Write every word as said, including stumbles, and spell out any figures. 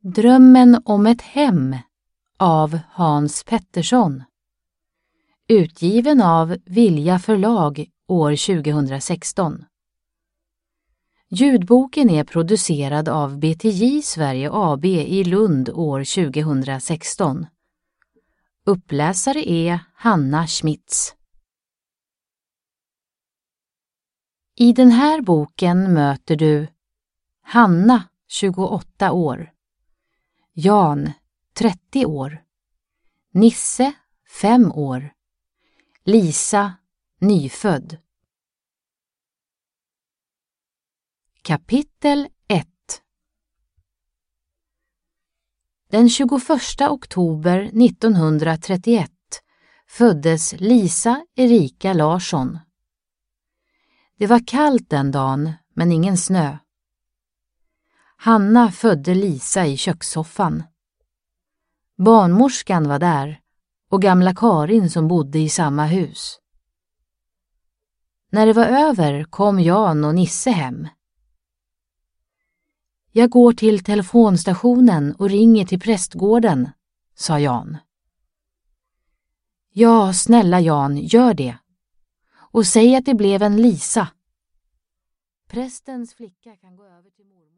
Drömmen om ett hem av Hans Pettersson. Utgiven av Vilja förlag år tjugohundrasexton. Ljudboken är producerad av B T J Sverige A B i Lund år tjugohundrasexton. Uppläsare är Hanna Schmitz. I den här boken möter du Hanna, tjugoåtta år, Jan, trettio år, Nisse, fem år, Lisa, nyfödd. Kapitel ett. Den tjugoförsta oktober nittonhundratrettioett föddes Lisa Erika Larsson. Det var kallt den dagen, men ingen snö. Hanna födde Lisa i kökssoffan. Barnmorskan var där och gamla Karin som bodde i samma hus. När det var över kom Jan och Nisse hem. Jag går till telefonstationen och ringer till prästgården, sa Jan. Ja, snälla Jan, gör det. Och säg att det blev en Lisa. Prästens flicka kan gå över till mormor.